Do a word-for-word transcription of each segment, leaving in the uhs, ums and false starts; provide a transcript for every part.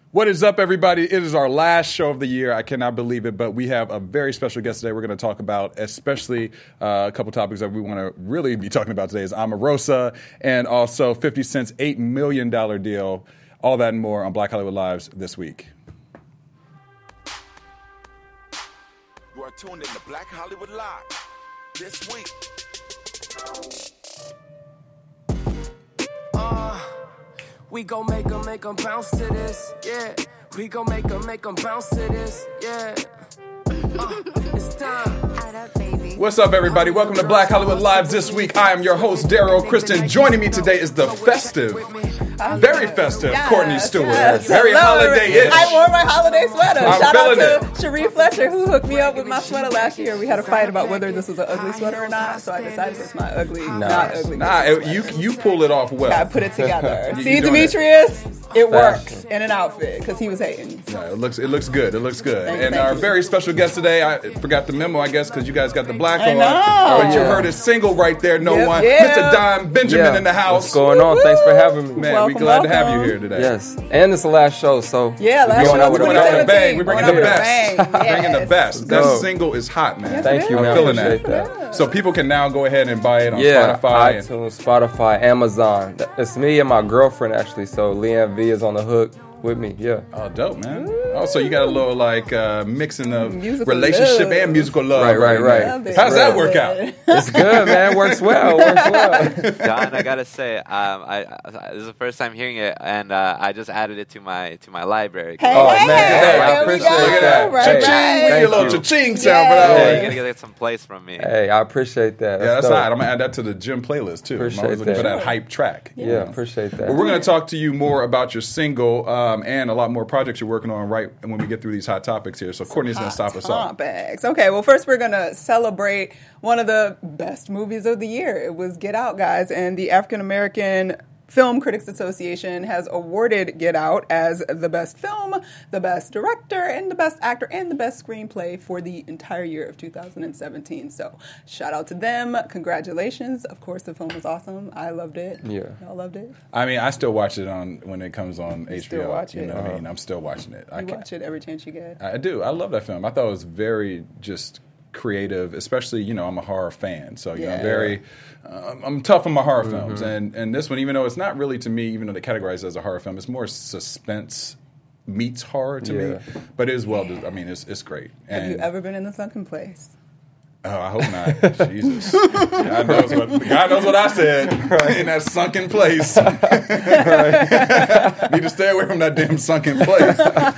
What is up, everybody? It is our last show of the year. I cannot believe it, but we have a very special guest today. We're going to talk about, especially uh, a couple topics that we want to really be talking about today is Omarosa and also fifty Cent's eight million dollars deal. All that and more on Black Hollywood Lives this week. You are tuned in to Black Hollywood Live this week. Uh, we gon' make 'em, make 'em bounce to this, yeah. We gon' make 'em, make 'em bounce to this, yeah. Uh, it's time. Add up, baby. What's up, everybody? Welcome to Black Hollywood Live this week. I am your host, Daryl Kristen. Joining me today is the festive, very festive Yes, Courtney Stewart. yes. Very Hello, holiday-ish. I wore my holiday sweater. I'm Shout out feeling to Cherie Fletcher, who hooked me up with my sweater last year. We had a fight about whether this was an ugly sweater or not, so I decided it's my ugly, not ugly. Nah, it, you you pull it off well. I put it together. You- See, you doing it. Demetrius, it works in an outfit because he was hating. Yeah, it looks it looks good. It looks good. Thank- and thank our you. very special guest today, I forgot the memo, I guess, because you guys got the black I on. know. But you Yeah. heard his single right there, No Yep, One. yeah. Mister Don Benjamin in the house. What's going on? Thanks for having me. Man, Welcome, we glad to have you welcome. here today. Yes, and it's the last show, so Yeah, we're last going show out with a We're bang. bringing the bang. We're bringing the Going out with a best. bang. Bringing the Yes. best. That Go. single is hot, man. Thank you, I'm man. feeling Appreciate that. that. So people can now go ahead and buy it on Yeah, Spotify. and- iTunes, Spotify, Amazon. It's me and my girlfriend actually. So Leanne V is on the hook with me. Yeah. Oh, dope, man. Oh, so you got a little like uh, mixing of Musical relationship love. and musical love. Right, right, now. right. Love it. How's that Love work it. out? It's good, man. Works well. Works well. Don, I gotta say, um, I, I this is the first time hearing it, and uh, I just added it to my to my library. Hey, Oh, hey, man. hey, Hey, I there we appreciate go. Look at that. Right, Cha-ching. right. We get a Thank little you. cha-ching sound for that Yeah. Yeah, one. you gotta get some plays from me. Hey, I appreciate that. Yeah, that's dope. hot. I'm gonna add that to the gym playlist too. I'm Appreciate always looking for that. that hype track. Yeah, appreciate that. Well, we're going to talk to you more about your single um, and a lot more projects you're working on right when we get through these hot topics here. So Courtney's going to stop us off. Topics. Okay, well, first we're going to celebrate one of the best movies of the year. It was Get Out, guys, and the African American Film Critics Association has awarded Get Out as the best film, the best director, and the best actor, and the best screenplay for the entire year of two thousand seventeen. So shout out to them. Congratulations. Of course, the film was awesome. I loved it. Yeah. Y'all loved it? I mean, I still watch it on when it comes on You H B O. still watch you it? know what I mean? I'm still watching it. I You can't- watch it every chance you get. I do. I love that film. I thought it was very just creative, especially, you know, I'm a horror fan. So, you know, Yeah. very, um, I'm tough on my horror Mm-hmm. films. And and this one, even though it's not really to me, even though they categorize it as a horror film, it's more suspense meets horror to Yeah. me. But it is well, I mean, it's it's great. Have And, you ever been in the sunken place? Oh, I hope not. Jesus. God knows what God knows what I said in that sunken place. Need to stay away from that damn sunken place.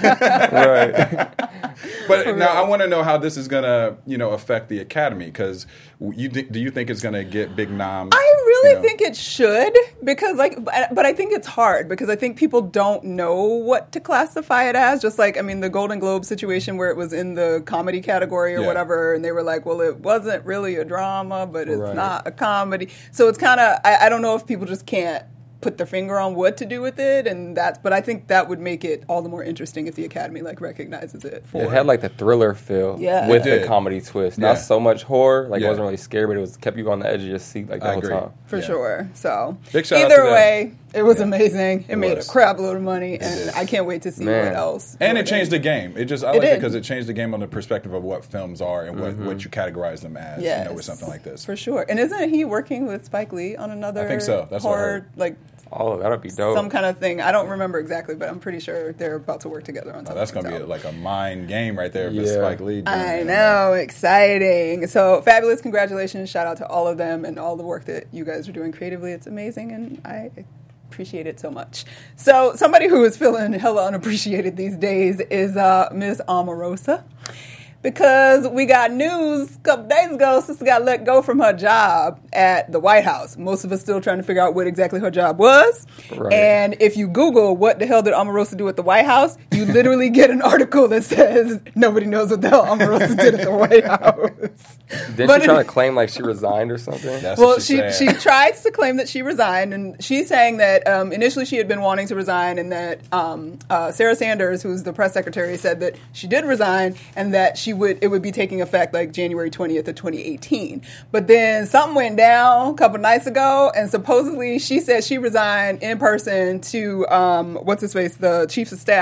Right. But now I want to know how this is going to, you know, affect the Academy, because you do do you think it's going to get big noms? I really you know? think it should, because like, but but I think it's hard because I think people don't know what to classify it as. Just like, I mean, the Golden Globe situation where it was in the comedy category or Yeah. whatever, and they were like, well, it wasn't really a drama, but it's Right. not a comedy. So it's kind of, I, I don't know if people just can't put their finger on what to do with it, and that's, but I think that would make it all the more interesting if the Academy like recognizes it for It had like the thriller feel Yeah. with It did. the comedy twist. Yeah. Not so much horror. Like Yeah. it wasn't really scary, but it was kept you on the edge of your seat like the I whole agree. time. for Yeah. sure. So Big shout out either to them. way, it was Yeah. amazing. It, It made was. a crap load of money, and did. I can't wait to see Man. what else. And it Jordan- changed the game. It just I It like it did. because it changed the game on the perspective of what films are and what, what you categorize them as. Yes. You know, with something like this. for sure. And isn't he working with Spike Lee on another? I think so. That's what I horror, heard. like Oh, that'd be dope. some kind of thing. I don't remember exactly, but I'm pretty sure they're about to work together on Oh, something. that's going to be so. like a mind game right there for Yeah. Spike Lee. doing I it. know, exciting. So fabulous, congratulations. Shout out to all of them and all the work that you guys are doing creatively. It's amazing, and I appreciate it so much. So somebody who is feeling hella unappreciated these days is uh, Miss Omarosa. Because we got news a couple days ago, sister got let go from her job at the White House. Most of us still trying to figure out what exactly her job was. Right. And if you Google what the hell did Omarosa do at the White House, you literally get an article that says nobody knows what the hell Omarosa did at the White House. Didn't But she try it- to claim like she resigned or something? That's well, what she said. she tries to claim that she resigned, and she's saying that um, initially she had been wanting to resign, and that um, uh, Sarah Sanders, who's the press secretary, said that she did resign, and that she would it would be taking effect like January twentieth of twenty eighteen. But then something went down a couple nights ago, and supposedly she said she resigned in person to um, what's his face, the chiefs of staff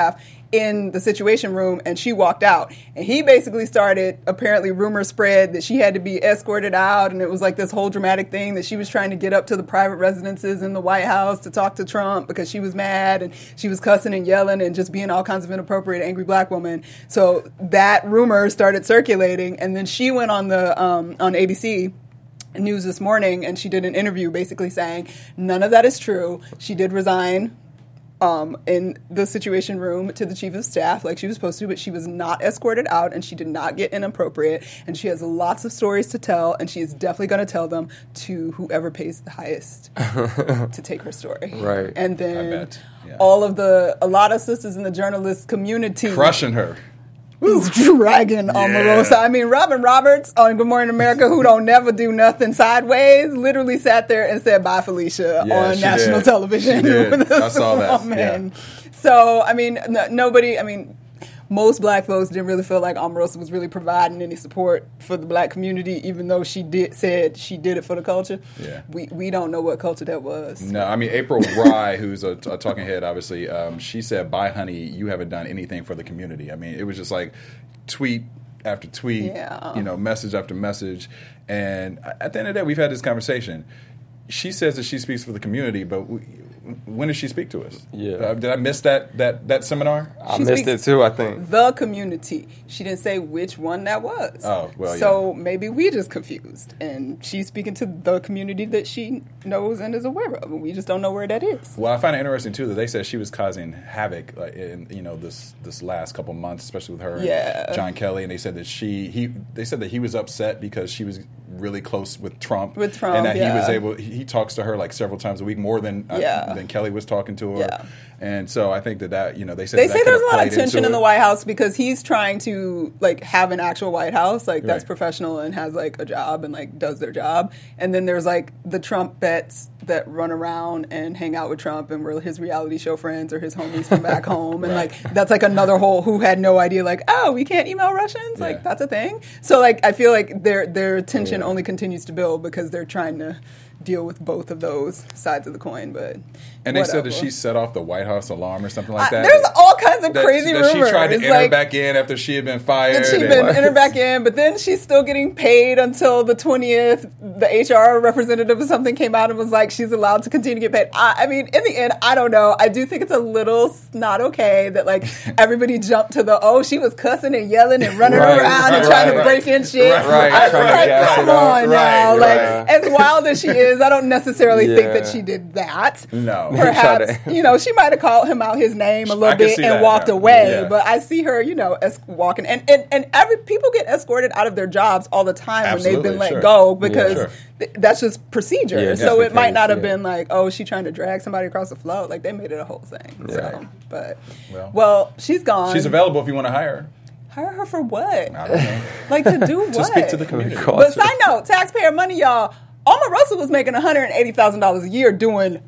in the Situation Room, and she walked out. And he basically started, apparently rumors spread that she had to be escorted out, and it was like this whole dramatic thing that she was trying to get up to the private residences in the White House to talk to Trump because she was mad, and she was cussing and yelling and just being all kinds of inappropriate, angry black woman. So that rumor started circulating, and then she went on the um, on A B C News this morning, and she did an interview basically saying none of that is true. She did resign um, in the Situation Room to the chief of staff like she was supposed to, but she was not escorted out, and she did not get inappropriate, and she has lots of stories to tell, and she is definitely going to tell them to whoever pays the highest to take her story. Right. And I then bet. Yeah. all of the, a lot of sisters in the journalist community Crushing her. He's dragging Omarosa. I mean, Robin Roberts on Good Morning America, who don't never do nothing sideways, literally sat there and said, "Bye, Felicia," Yeah, on she national did. television. She did. with I saw that. woman. Yeah. So, I mean, n- nobody, I mean, most black folks didn't really feel like Omarosa was really providing any support for the black community, even though she did said she did it for the culture. Yeah. We we don't know what culture that was. No, I mean, April Rye, who's a, a talking head, obviously, um, she said, "Bye, honey, you haven't done anything for the community." I mean, it was just like tweet after tweet, Yeah. you know, message after message. And at the end of the day, we've had this conversation. She says that she speaks for the community, but we, when did she speak to us? Yeah. Uh, did I miss that that that seminar? I She missed speaks- it too, I think. The community. She didn't say which one that was. Oh, well, So maybe we just confused. And she's speaking to the community that she knows and is aware of. And we just don't know where that is. Well, I find it interesting too that they said she was causing havoc like, in you know this this last couple months, especially with her Yeah. and John Kelly, and they said that she he they said that he was upset because she was really close with Trump, With Trump, and that he was yeah. able he, he talks to her like several times a week more than uh, Yeah. than Kelly was talking to her, Yeah. and so I think that that you know they said They that say could there's have a lot of played tension into in the it. White House because he's trying to like have an actual White House, like that's Right. professional and has like a job and like does their job. And then there's like the Trump vets that run around and hang out with Trump and were his reality show friends or his homies from back home. And Right. like that's like another whole who had no idea like, oh, we can't email Russians? Yeah. Like that's a thing. So like I feel like their their tension Yeah. only continues to build because they're trying to deal with both of those sides of the coin. But And they said that whatever. she set off the White House alarm or something like I- that. there's all kinds of that, crazy that rumors. she tried to It's enter like- back in after she had been fired. And she'd and- been entered back in, but then she's still getting paid until the twentieth. The H R representative or something came out and was like, she's allowed to continue to get paid. I, I mean, in the end, I don't know. I do think it's a little not okay that like everybody jumped to the, oh, she was cussing and yelling and running Right, around and right, trying to right. break in shit. Right, right, I was trying to like, gas come it up. on now. Right, Like, right. as wild as she is, I don't necessarily think Yeah. that she did that. No. Perhaps, Try to- you know, she might have called him out his name a I little can bit see and that, walked yeah. away, Yeah. but I see her, you know, es- walking, and, and and every people get escorted out of their jobs all the time when they've Absolutely, been let sure. go because sure. th- that's just procedure. Yeah, so that's it the might case, not have yeah. been like, oh, she trying to drag somebody across the float. Like they made it a whole thing. Yeah. So, but Well. well, she's gone. She's available if you want to hire her. Hire her for what? I don't know. Like to do what? To speak to the community. But side note, taxpayer money, y'all. Omarosa was making one hundred eighty thousand dollars a year doing.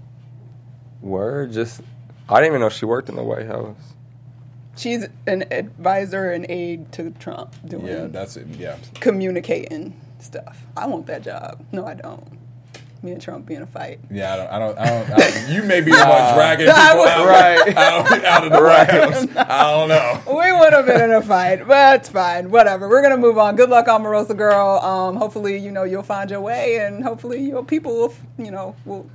Word, just I didn't even know she worked in the White House. She's an advisor and aide to Trump doing Yeah, that's it. Yeah. communicating stuff. I want that job. No, I don't. Me and Trump be in a fight. Yeah, I don't. I don't. I don't I don't you may be the one dragging people I was- out, Right. out, out of the White House. I don't know. We would have been in a fight, but it's fine. Whatever. We're gonna move on. Good luck, Omarosa girl. Um, hopefully, you know you'll find your way, and hopefully your people will, you know, will.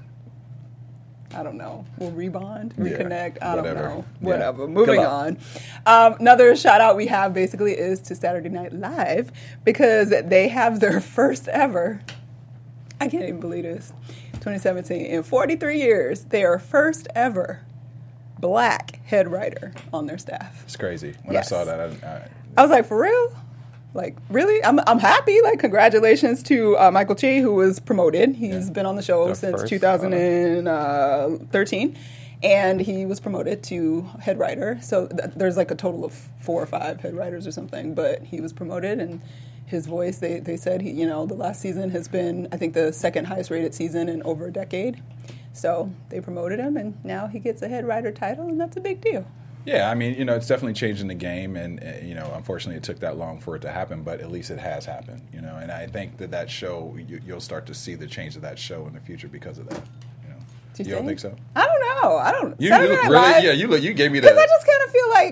I don't know. We'll rebond, Yeah, reconnect. I don't whatever. know. Yeah. Whatever. Good Moving luck. on. Um, another shout out we have basically is to Saturday Night Live because they have their first ever. I can't even believe this. twenty seventeen. In forty-three years, they are first ever black head writer on their staff. It's crazy. When Yes. I saw that, I, I, I was like, for real? Like, really? I'm I'm happy. Like, congratulations to uh, Michael Che, who was promoted. He's Yeah. been on the show The since first, two thousand thirteen. And he was promoted to head writer. So th- there's like a total of four or five head writers or something. But he was promoted, and his voice, they, they said, he, you know, the last season has been, I think, the second highest rated season in over a decade. So they promoted him, and now he gets a head writer title, and that's a big deal. yeah, I mean, you know, it's definitely changing the game, and uh, you know, unfortunately, it took that long for it to happen, but at least it has happened, you know. And I think that that show, you, you'll start to see the change of that show in the future because of that. You know, Do you don't think? think so? I don't know. I don't. You, you Saturday look Night really, Live- yeah, you look, you gave me Because the. I just kind of feel like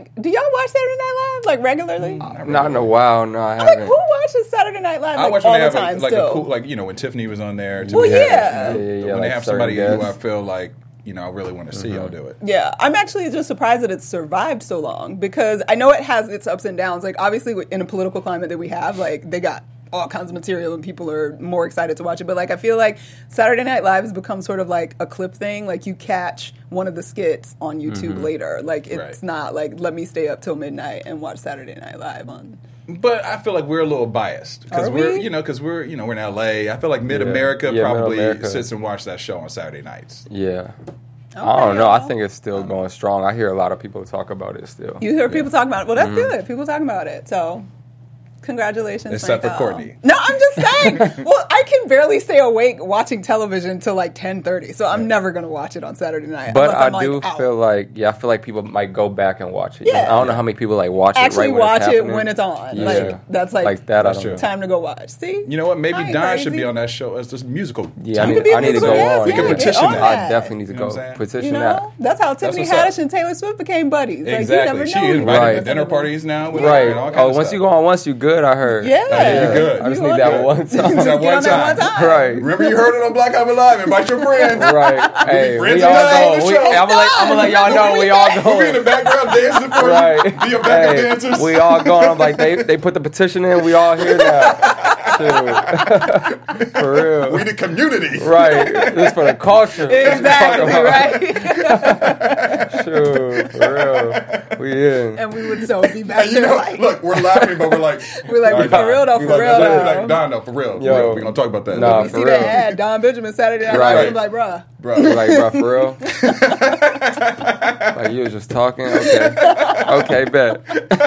watch Saturday Night Live like regularly? Not in a while. No, I I'm like, haven't. who watches Saturday Night Live I like watch all when they the have time a, like still? a cool, like you know, when Tiffany was on there. Well, Tiffany yeah. Haddish, you know, Yeah, yeah, when like they have certain somebody who I guests. feel like you know I really want to see, Mm-hmm. I'll do it. Yeah, I'm actually just surprised that it's survived so long because I know it has its ups and downs. Like, obviously, in a political climate that we have, like, they got all kinds of material and people are more excited to watch it. But, like, I feel like Saturday Night Live has become sort of like a clip thing. Like, you catch one of the skits on YouTube Mm-hmm. later. Like, it's Right. not like, let me stay up till midnight and watch Saturday Night Live on. But I feel like we're a little biased because Are we're we? you know because we're you know we're in L A. I feel like Mid America Yeah, probably Mid-America. sits and watches that show on Saturday nights. Yeah. I Okay, don't know. I y'all. think it's still going strong. I hear a lot of people talk about it still. You hear people talking about it. Well, that's Mm-hmm. good. People talking about it. So, congratulations. Except for Michael. Courtney. No, I'm just saying. Well, I can barely stay awake watching television till like ten thirty, so I'm never going to watch it on Saturday night. But unless I I'm, like, do out. feel like, yeah, I feel like people might go back and watch it. Yeah. I don't know how many people like watch Actually it right when watch it's it happening. when it's on. Yeah. Like, that's like, Like that, That's I don't know. true. time to go watch. See? You know what? Maybe I ain't Don should crazy. be on that show as this musical. Yeah, I You need, could be a I need to musical go guest, on. We could yeah, petition get on that. I that. definitely need to You know what go. I'm saying? Petition You know, that. that's how Tiffany what's up. Haddish and Taylor Swift became buddies. Like, Exactly. you She never know. invited Right. to dinner parties now. With Right. her and all kinds Oh, of once stuff. you go on once, you good, I heard. Yeah. Yeah, you good. I just You need on that that. one Just time. that Get one on that one time. time. Right. Remember you heard it on Black Album Live. Invite your friends. Right. Hey, friends we all tonight, go. the We, show. I'm gonna let, I'm gonna let y'all know we all We'll be in the going. background dancing for Right. you. Be a backup Hey, dancers. we all going. I'm like, they they put the petition in. We all here now. Shoot. For real. We the community. Right. This for the culture. Exactly, Talk about- right? Shoot. For real. We in. And we would so be back And you there know, like, look, we're laughing, but we're like, We're like, all right, for real though, we for like, real we're though. like, Don, no, for real, for Yo. real. We're gonna talk about that. Nah, you for see real. that ad, Don Benjamin Saturday Night Right. Live, I'm like, bruh. Bro. You're like, bro, for real? Like, you was just talking? Okay. Okay, bet.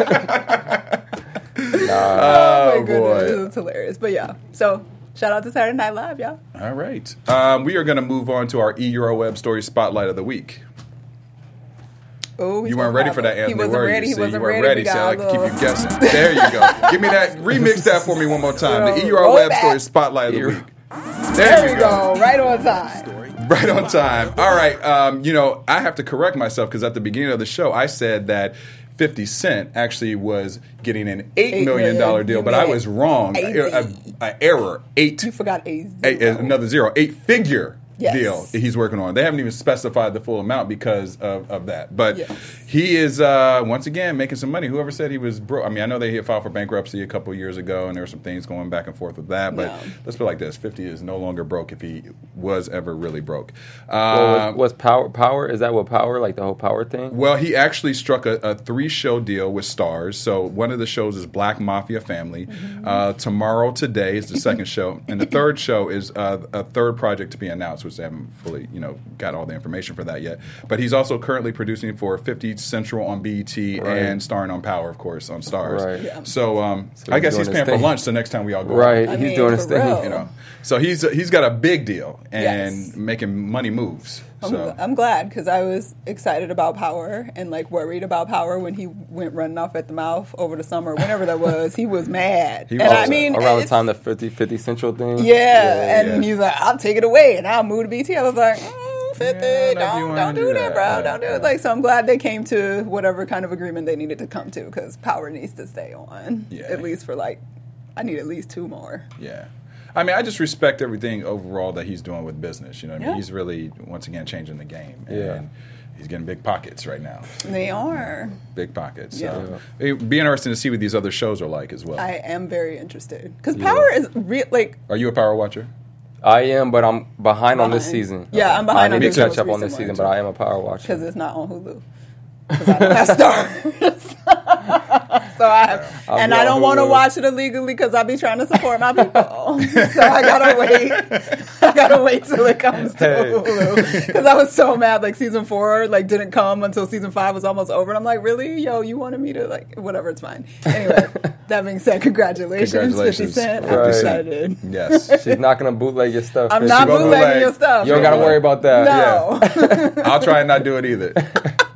Nah. Oh, my boy. goodness, it's hilarious. But yeah, so shout out to Saturday Night Live, y'all. All right. Um, we are going to move on to our E-Euroweb Story Spotlight of the Week. Oh, You weren't ready for that, He Anthony, wasn't were you? ready. He See, wasn't you weren't ready. ready, We so I got like a to keep little- you guessing. There you go. Give me that. Remix that for me one more time. The Roll E-Euroweb back. Story Spotlight of the Euro- Week. There There we you go. go, right on time. Right on time. All right. Um, you know, I have to correct myself because at the beginning of the show, I said that fifty Cent actually was getting an eight Eight million dollar million. deal, You but I meant was wrong. eighty. A, a error. Eight. You forgot a zero. A, another zero. Eight figure Yes. deal that he's working on. They haven't even specified the full amount because of, of that. But Yes. he is uh, once again making some money. Whoever said he was broke? I mean, I know they filed for bankruptcy a couple years ago, and there were some things going back and forth with that. But No. let's put it like this: fifty is no longer broke if he was ever really broke. Well, Uh, was, was power power? Is that what power? Like the whole power thing? well, he actually struck a, a three-show deal with Stars. So one of the shows is Black Mafia Family. Mm-hmm. Uh, Tomorrow Today is the second show, and the third show is uh, a third project to be announced, which they haven't fully, you know, got all the information for that yet. But he's also currently producing for fifty Central on B E T Right. and starring on Power, of course, on Stars. Right. Yeah. So, um, So I he's guess doing he's his paying for thing. lunch the next time we all go. out. Right. I He's mean, doing his for thing. real. You know, so he's he's got a big deal and Yes. making money moves. I'm, So. I'm glad because I was excited about Power and like worried about Power when he went running off at the mouth over the summer, whenever that was. He was mad, He and was I mean, around the it's- time the fifty fifty Central thing. yeah, and yeah. he was like, "I'll take it away and I'll move to B T." I was like, mm, fifty, Yeah, no, you don't wanna don't do do that, that. bro, Yeah, don't do yeah. it. Like, so I'm glad they came to whatever kind of agreement they needed to come to because Power needs to stay on Yeah. at least for like, I need at least two more. Yeah. I mean, I just respect everything overall that he's doing with business. You know what I mean? Yeah. He's really, once again, changing the game. Yeah. And he's getting big pockets right now. They are. Big pockets. Yeah. So it'd be interesting to see what these other shows are like as well. I am very interested because Power is real. Like, are you a Power watcher? I am, but I'm behind, on this Behind. season. Yeah, I'm behind I on need this to catch most up on this recent season, one. but I am a power watcher. because it's not on Hulu. Because I don't have Stars. so I have, I'll and be I on don't want to Hulu. watch it illegally because I be trying to support my people. so I gotta wait. I gotta wait till it comes to Hey. Hulu because I was so mad. Like season four, like didn't come until season five was almost over, and I'm like, really, yo, you wanted me to like whatever? It's fine. Anyway, that being said, congratulations, Congratulations, fifty Cent. fifty I'm Cent. excited. Yes. She's not gonna bootleg your stuff. I'm bitch. not She gonna bootleg. bootlegging your stuff. You don't gotta worry about that. No. I'll try and not do it either.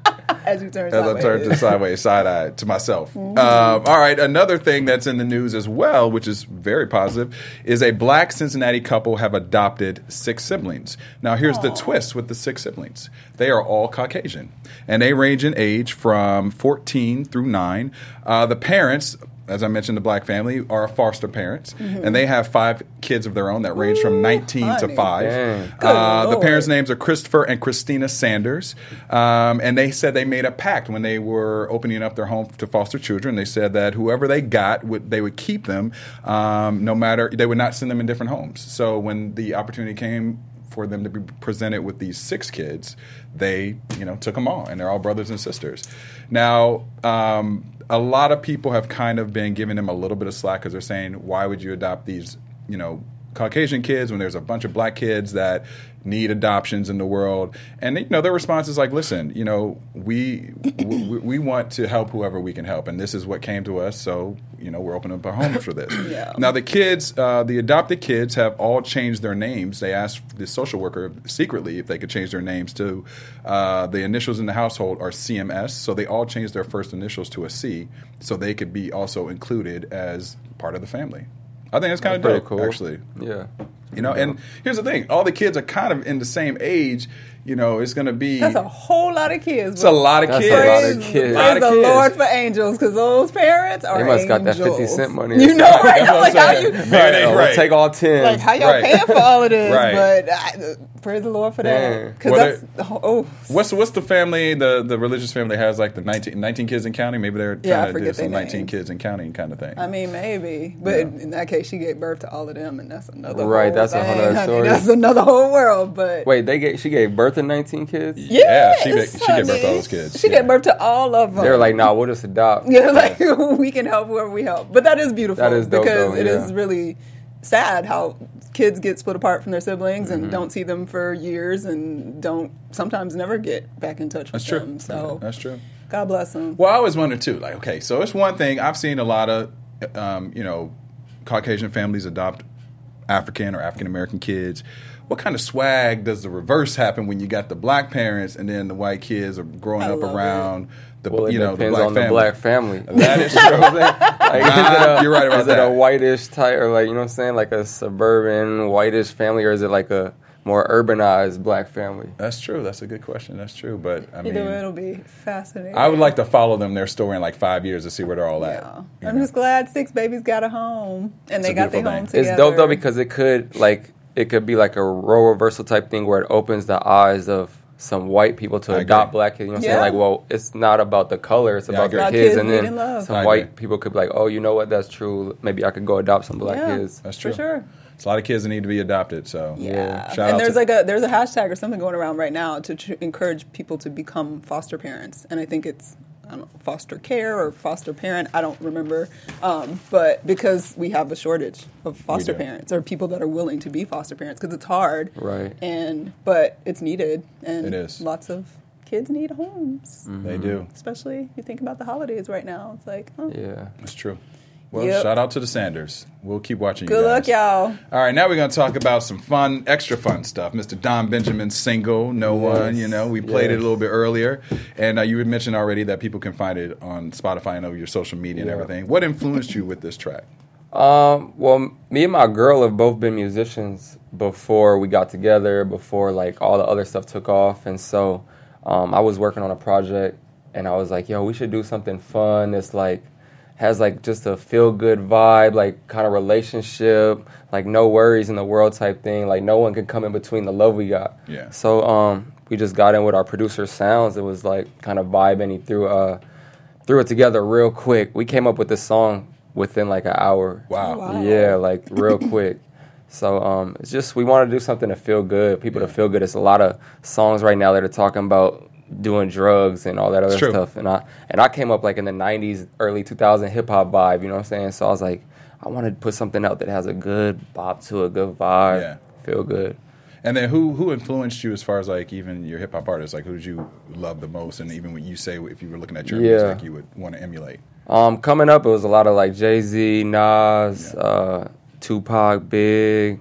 As you turn As I sideways. turn to sideways, side eye to myself. Mm-hmm. Um, all right, another thing that's in the news as well, which is very positive, is a black Cincinnati couple have adopted six siblings. Now, here's the twist with the six siblings. They are all Caucasian, and they range in age from fourteen through nine. Uh, the parents, as I mentioned, the black family are foster parents, Mm-hmm. and they have five kids of their own that range from nineteen to honey. five. Dang. Uh, the Lord. parents' names are Christopher and Christina Sanders, um, and they said they made a pact when they were opening up their home to foster children. They said that whoever they got, would they would keep them, um, no matter they would not send them in different homes. So when the opportunity came for them to be presented with these six kids, they, you know, took them all, and they're all brothers and sisters. Now, um, a lot of people have kind of been giving them a little bit of slack because they're saying, why would you adopt these, you know, Caucasian kids when there's a bunch of black kids that need adoptions in the world? And, you know, their response is like, listen, you know, we, we we want to help whoever we can help, and this is what came to us, so, you know, we're opening up our homes for this. Yeah. Now, the kids, uh, the adopted kids have all changed their names. They asked the social worker secretly if they could change their names to, uh, the initials in the household are C M S, so they all changed their first initials to a C, so they could be also included as part of the family. I think that's kind of Pretty dope, cool. actually. Yeah. You know, and here's the thing: all the kids are kind of in the same age. You know, it's going to be. That's a whole lot of kids. It's a lot of That's kids. a lot of Praise, kids. A lot praise of the kids. Lord for angels, because those parents are They must got that angels. fifty cent money or You know, something. right? That's what Like I'm how saying. you, Man, Right, they- we'll right. take all ten. like how y'all Right. paying for all of this? Right. But I, praise the Lord for Yeah. that, because Well, that's oh. What's what's the family? The the religious family has like the nineteen, nineteen kids in counting. Maybe they're Yeah, I trying to do forget some their nineteen names. kids in counting kind of thing. I mean, maybe, but Yeah. in that case, she gave birth to all of them, and that's another Right, whole that's a thing, whole other honey. story. That's another whole world. But Wait, they gave, she gave birth to nineteen kids? Yeah, she yes, gave- she gave birth to all honey. those kids, She yeah. gave birth to all of them. They were like, nah, we'll just adopt. Yeah, like we can help whoever we help. But that is beautiful That is dope, because though, it is yeah. really sad how kids get split apart from their siblings Mm-hmm. and don't see them for years and don't sometimes never get back in touch with That's true. them. So That's true. God bless them. Well, I always wonder too. Like, okay, so it's one thing I've seen a lot of, um, you know, Caucasian families adopt African or African American kids. What kind of swag does the reverse happen when you got the black parents and then the white kids are growing I up love around the Well, it you know the depends black on family? the black family. That is You know true. what I'm saying? Like, is it a, You're right about is that. it a whitish type, or like, you know what I'm saying, like a suburban whitish family, or is it like a more urbanized black family? That's true. That's a good question. That's true. But I mean, Either way, it'll be fascinating. I would like to follow them their story in like five years to see where they're all at. Yeah. you I'm know? just glad six babies got a home and It's they a got their beautiful home thing. together. It's dope though because it could like it could be like a role reversal type thing where it opens the eyes of some white people to I adopt agree. black kids. You know what I'm Yeah. saying? Like, well, it's not about the color; it's Yeah, I about agree. the About kids. kids And then needing love. some I white agree. people could be like, "Oh, you know what? That's true. Maybe I could go adopt some black Yeah. kids." That's true. For sure. It's a lot of kids that need to be adopted. So Yeah, Shout out and there's to- like a there's a hashtag or something going around right now to tr- encourage people to become foster parents, and I think it's I don't know, foster care or foster parent. I don't remember, um, but because we have a shortage of foster do. parents or people that are willing to be foster parents because it's hard, Right. And but it's needed, and It is. lots of kids need homes, they do. especially you think about the holidays right now. It's like, oh, Yeah. That's true. Well, Yep. shout out to the Sanders. We'll keep watching you good guys. luck, y'all. All right, now we're going to talk about some fun, extra fun stuff. Mister Don Benjamin's single, No One, you know, we played it a Yes. little bit earlier. And uh, you had mentioned already that people can find it on Spotify and over your social media and Yeah. everything. What influenced you with this track? Um, well, me and my girl have both been musicians before we got together, before like all the other stuff took off. And so um, I was working on a project and I was like, yo, we should do something fun that's like, has like just a feel good vibe, like kind of relationship, like no worries in the world type thing. Like no one can come in between the love we got. Yeah. So um, we just got in with our producer Sounds. It was like kind of vibing. He threw uh, threw it together real quick. We came up with this song within like an hour. Wow. Wow. Yeah, like real quick. So um, it's just we want to do something to feel good, people to feel good. It's a lot of songs right now that are talking about doing drugs and all that other true. stuff. And I and I came up like in the nineties, early two thousand hip hop vibe. You know what I'm saying? So I was like, I want to put something out that has a good bop to a good vibe, Yeah. feel good. And then who who influenced you as far as like even your hip hop artists? Like who did you love the most? And even when you say if you were looking at your Yeah. music, you would want to emulate. Um, coming up, it was a lot of like Jay-Z, Nas, Yeah. uh, Tupac, Big.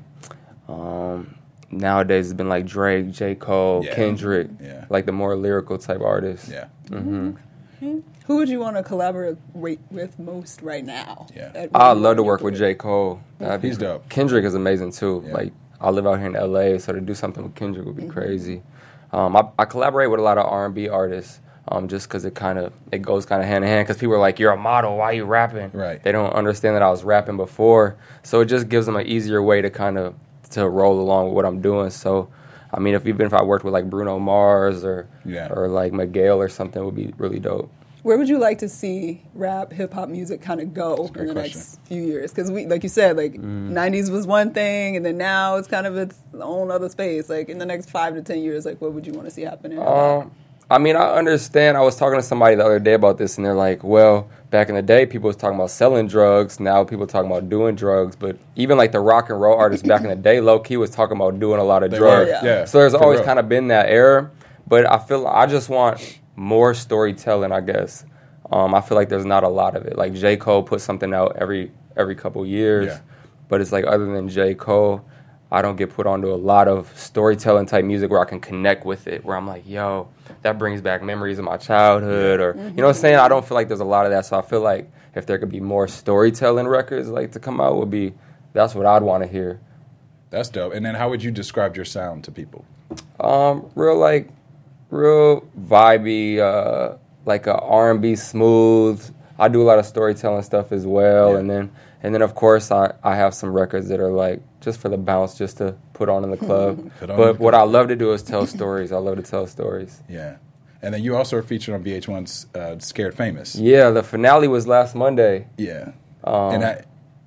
Um, nowadays, it's been like Drake, J. Cole, Yeah. Kendrick, Yeah. like the more lyrical type artists. Yeah. Mm-hmm. Mm-hmm. Who would you want to collaborate with most right now? Yeah. At- I'd love to work with J. Cole. That'd be- He's dope. Kendrick is amazing too. Yeah. Like I live out here in L A, so to do something with Kendrick would be crazy. Um, I, I collaborate with a lot of R and B artists, um, just because it kind of it goes kind of hand in hand. Because people are like, "You're a model, why are you rapping?" Right. They don't understand that I was rapping before, so it just gives them an easier way to kind of to roll along with what I'm doing. So, I mean, if even if I worked with like Bruno Mars or Yeah. or like Miguel or something, it would be really dope. Where would you like to see rap, hip hop music kind of go in great the question. next few years? Because we, like you said, like nineties was one thing, and then now it's kind of its own other space. Like in the next five to ten years, like what would you want to see happen? In Um, I mean, I understand. I was talking to somebody the other day about this, and they're like, well, back in the day, people was talking about selling drugs. Now people talking about doing drugs. But even like the rock and roll artists back in the day, low-key was talking about doing a lot of They drugs. were, Yeah. yeah. So there's For always real. kind of been that era. But I feel I just want more storytelling, I guess. Um, I feel like there's not a lot of it. Like J. Cole puts something out every every couple years. Yeah. But it's like other than J. Cole, I don't get put onto a lot of storytelling type music where I can connect with it, where I'm like, yo, that brings back memories of my childhood, or, you know what I'm saying? I don't feel like there's a lot of that, so I feel like if there could be more storytelling records like to come out, would be, that's what I'd want to hear. That's dope. And then how would you describe your sound to people? Um, real, like, real vibey, uh, like a R and B smooth. I do a lot of storytelling stuff as well, Yeah. and then, and then of course, I, I have some records that are like, just for the bounce, just to put on in the club. Put on But in the what I love to do is tell stories. I love to tell stories. Yeah. And then you also are featured on V H one's uh, Scared Famous. Yeah, the finale was last Monday, Yeah. Um, and I,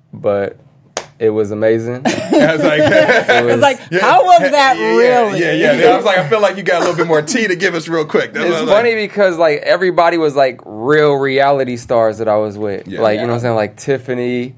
but it was amazing. I was like, It was, It's like, how was that yeah, really? Yeah, yeah, yeah. I was like, I feel like you got a little bit more tea to give us real quick. That's what I it's was funny like. because like everybody was like real reality stars that I was with. Yeah. Like, you know what I'm saying? Like Tiffany,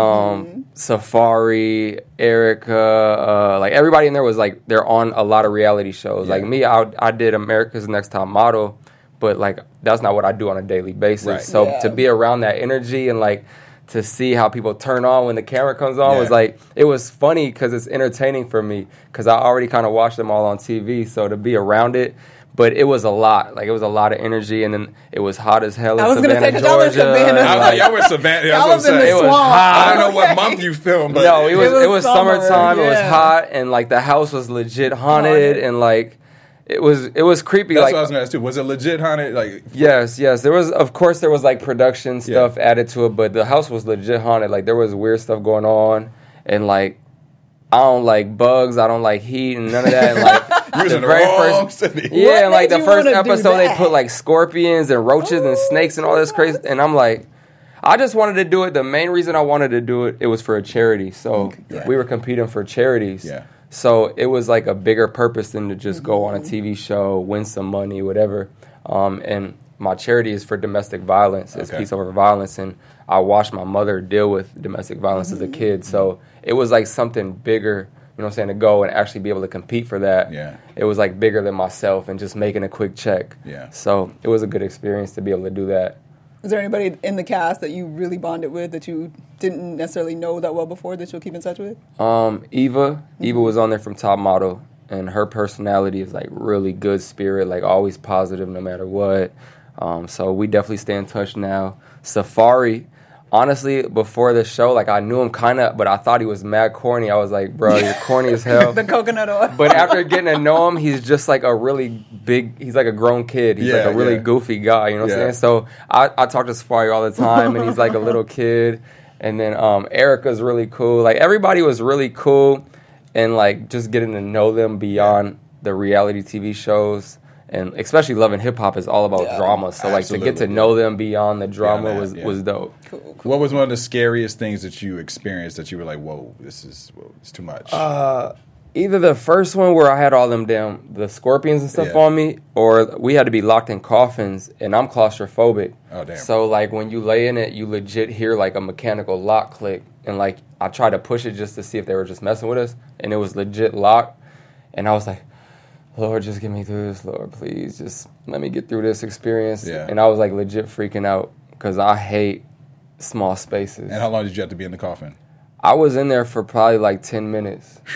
um, Safari, Erica, uh, like everybody in there was like, they're on a lot of reality shows. Yeah. Like me, I, I did America's Next Top Model, but like that's not what I do on a daily basis. Right. So Yeah. to be around that energy and like to see how people turn on when the camera comes on Yeah. was like, it was funny because it's entertaining for me because I already kind of watched them all on T V. So to be around it, but it was a lot. Like it was a lot of energy, and then it was hot as hell in I was gonna Savannah, say, 'cause y'all were Georgia. Savannah. I was like, y'all were Savannah. Y'all I was was in gonna the say, It was swamp. hot. I don't know what Okay. month you filmed, but No, it was was it was summer, summertime. It was yeah. hot, and like the house was legit haunted, Haunted. and like it was it was creepy. that's like what I was going to ask too. Was it legit haunted? Like, yes, yes, there was. Of course, there was like production stuff added to it, but the house was legit haunted. Like there was weird stuff going on, and like I don't like bugs. I don't like heat and none of that. And like you was the in the very wrong first, city. yeah, What and like made the you first wanna do episode, they that? put like scorpions and roaches and snakes and all this crazy. And I'm like, I just wanted to do it. The main reason I wanted to do it, it was for a charity. So Yeah. we were competing for charities. Yeah. So it was like a bigger purpose than to just go on a T V show, win some money, whatever. Um, and my charity is for domestic violence. It's Okay. Peace Over Violence, and I watched my mother deal with domestic violence as a kid. So it was like something bigger, you know what I'm saying, to go and actually be able to compete for that. Yeah. It was like bigger than myself and just making a quick check. Yeah. So it was a good experience to be able to do that. Is there anybody in the cast that you really bonded with that you didn't necessarily know that well before that you'll keep in touch with? Um, Eva, Eva was on there from Top Model, and her personality is like really good spirit, like always positive no matter what. Um, so we definitely stay in touch now. Safari, honestly, before the show, like I knew him kind of, but I thought he was mad corny. I was like, bro, you're corny as hell. The coconut oil. But after getting to know him, he's just like a really big, he's like a grown kid. He's Yeah, like a really yeah. goofy guy, you know what Yeah. I'm saying? So I, I talk to Safari all the time, and he's like a little kid. And then um, Erica's really cool. Like everybody was really cool, and like just getting to know them beyond the reality T V shows. And especially Love and Hip Hop is all about Yeah. drama. So like to get to Absolutely, know them beyond the drama that, was, yeah. was dope. Cool, cool. What was one of the scariest things that you experienced that you were like, whoa, this is whoa, it's too much? Uh, Either the first one where I had all them damn the scorpions and stuff Yeah. on me, or we had to be locked in coffins, and I'm claustrophobic. Oh, damn. So like when you lay in it, you legit hear like a mechanical lock click, and like I tried to push it just to see if they were just messing with us, and it was legit locked, and I was like, Lord, just get me through this, Lord, please, just let me get through this experience. Yeah. And I was like legit freaking out because I hate small spaces. And how long did you have to be in the coffin? I was in there for probably like ten minutes. If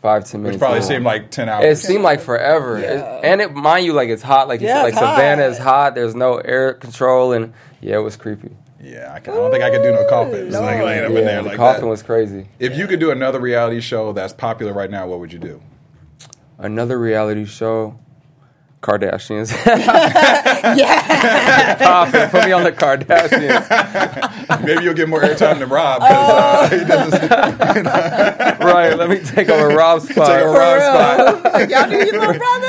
five, ten minutes. Which probably long. seemed like ten hours. It seemed like forever. Yeah. It- and it, mind you, like it's hot. Like you Yeah, said, like it's hot. Savannah is hot. There's no air control, and yeah, it was creepy. Yeah, I, can, I don't think I could do no coughing. Just like Lord. laying up Yeah, in there the like coughing that. was crazy. If you could do another reality show that's popular right now, what would you do? Another reality show, Kardashians. Yeah. Poppin', put me on the Kardashians. Maybe you'll get more airtime than Rob. 'Cause, uh, he doesn't, Right, let me take over Rob's spot. Take over For Rob's real. spot. Y'all do your little brother.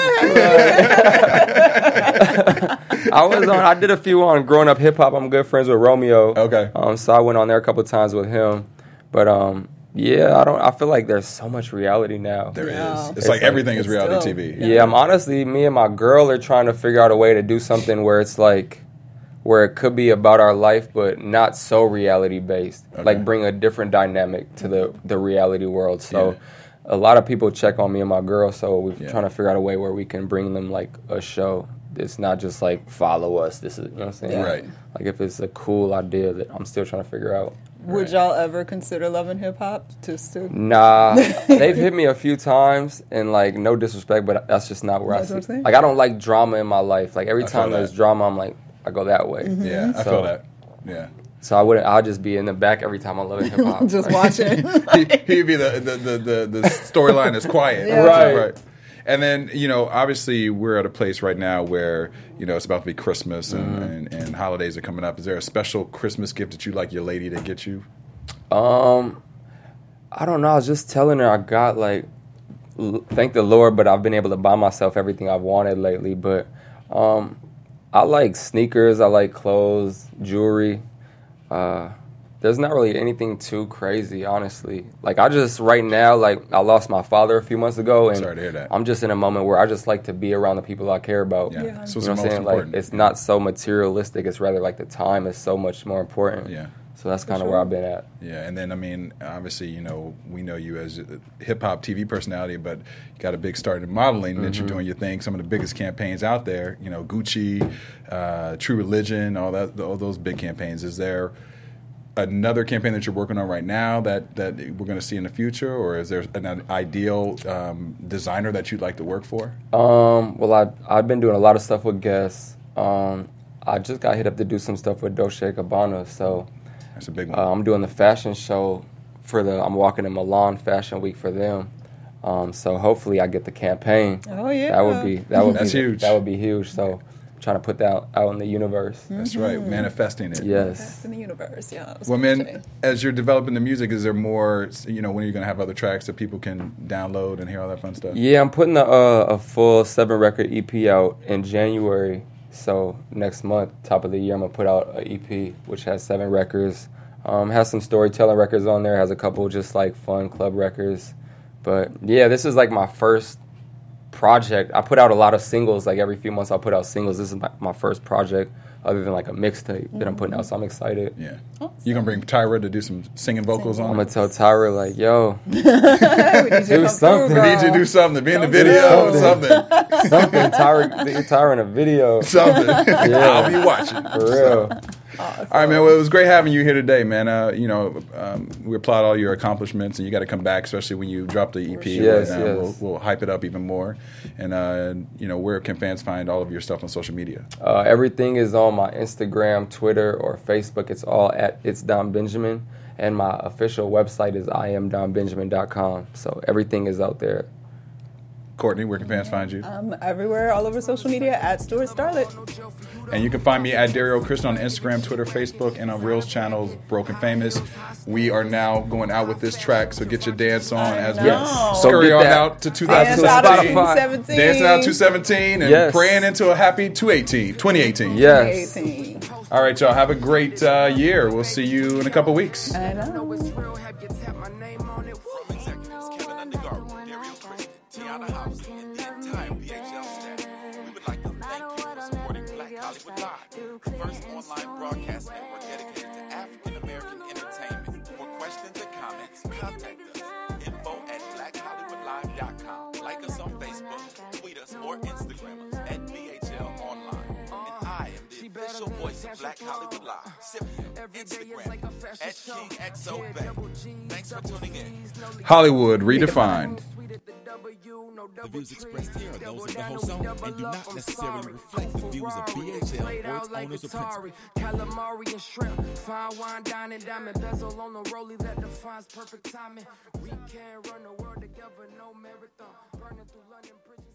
I was on. I did a few on Growing Up Hip Hop. I'm good friends with Romeo. Okay. Um, so I went on there a couple times with him, but um, yeah, I don't. I feel like there's so much reality now. There Yeah. is. It's, It's like like- everything is it's reality still- T V. Yeah, I'm honestly, me and my girl are trying to figure out a way to do something where it's like, where it could be about our life, but not so reality based. Okay. Like bring a different dynamic to the the reality world. So. A lot of people check on me and my girl, so we're Yeah. trying to figure out a way where we can bring them like a show. It's not just like follow us. This is, you know what I'm saying? Right. Like if it's a cool idea that I'm still trying to figure out. Would y'all ever consider Love and Hip Hop? Just to Nah, they've hit me a few times, and like no disrespect, but that's just not where That's I what I'm see. saying. Like I don't like drama in my life. Like every I feel time there's that. drama, I'm like I go that way. Yeah, I So- feel that. Yeah. So I wouldn't. I'll just be in the back every time I love hip hop. just watching. he, he'd be the the the, the, the storyline is quiet, Yeah. Right. And then you know, obviously, we're at a place right now where you know it's about to be Christmas and, Mm-hmm. and, and holidays are coming up. Is there a special Christmas gift that you'd like your lady to get you? Um, I don't know. I was just telling her I got like, l- thank the Lord, but I've been able to buy myself everything I've wanted lately. But um, I like sneakers. I like clothes, jewelry. Uh, there's not really anything too crazy, honestly. Like I just right now, like I lost my father a few months ago, and Sorry to hear that. I'm just in a moment where I just like to be around the people I care about. Yeah. Yeah. So You it's know what I'm most saying? important. Like it's not so materialistic. It's rather like the time is so much more important. Yeah. So that's kind of sure. where I've been at. Yeah, and then I mean, obviously, you know, we know you as a hip hop T V personality, but you got a big start in modeling that Mm-hmm. you're doing your thing. Some of the biggest campaigns out there, you know, Gucci, uh, True Religion, all that, all those big campaigns. Is there another campaign that you're working on right now that that we're going to see in the future, or is there an ideal um, designer that you'd like to work for? Um, well, I I've been doing a lot of stuff with Guess. Um, I just got hit up to do some stuff with Dolce and Gabbana, so That's a big one. uh, I'm doing the fashion show for the. I'm walking in Milan Fashion Week for them. Um, so hopefully I get the campaign. Oh, yeah. that would be that would That's be huge. That would be huge. So I'm trying to put that out in the universe. That's right, manifesting it. Yes. Best in the universe. Yeah. that's Well, what I'm man, saying. as you're developing the music, is there more? You know, when are you going to have other tracks that people can download and hear all that fun stuff? Yeah, I'm putting a, uh, a full seven record E P out in January. So next month, top of the year, I'm gonna put out an E P which has seven records. Um, has some storytelling records on there. Has a couple just like fun club records. But yeah, this is like my first project. I put out a lot of singles. Like every few months, I'll put out singles. This is my, my first project, other than like a mixtape that I'm putting out. So I'm excited. Yeah. You gonna bring Tyra to do some singing vocals I'm on gonna it? tell Tyra like, yo, We need you to do come something. through, We need you to girl. do something. Be in the Come video, through. something, something. Tyra, get Tyra in a video. something. I'll be watching. For real. All right, man. Well, it was great having you here today, man. Uh, you know, um, we applaud all your accomplishments, and you got to come back, especially when you drop the E P. Yes, and, uh, yes. We'll, we'll hype it up even more. And uh, you know, where can fans find all of your stuff on social media? Uh, everything is on my Instagram, Twitter, or Facebook. It's all at It's Don Benjamin. And my official website is I am don benjamin dot com. So everything is out there. Courtney, where can fans find you? I'm everywhere, all over social media at Stuart Starlet. And you can find me at Dario Christian on Instagram, Twitter, Facebook, and on Reels channels, Broken Famous. We are now going out with this track, so get your dance on as we know. So scurry get on that. out to Dance out of twenty seventeen. Spotify. two seventeen. Dancing out two seventeen and Yes. praying into a happy two eighteen, twenty eighteen. Yes. eighteen. All right, y'all. Have a great uh, year. We'll see you in a couple weeks. I know. know it's real, have you tap my name on it? From executives Kevin Undergaro, Dario Christian, Tiana House, and the entire P H L staff, we would like to thank you for supporting Black Hollywood Live, the first online broadcast network dedicated to African American entertainment. For questions and comments, contact us. Info at black hollywood live dot com. Like us on Facebook, tweet us, or Instagram us at V H L Online. And I am the official voice of Black Hollywood Live. Scipio, Instagram, at King X O Bay. Thanks for tuning in. Hollywood redefined. needed the W, no double The views tree. expressed here are Double those of the down, host we own double and do up, not I'm necessarily sorry. reflect the Two views of Ferrari, B H L played or out its like owners or Atari. principals. Calamari and shrimp, fine wine, dining, diamond bezel on the rollie that defines perfect timing. We can run the world together, no marathon. Burning through London Bridge.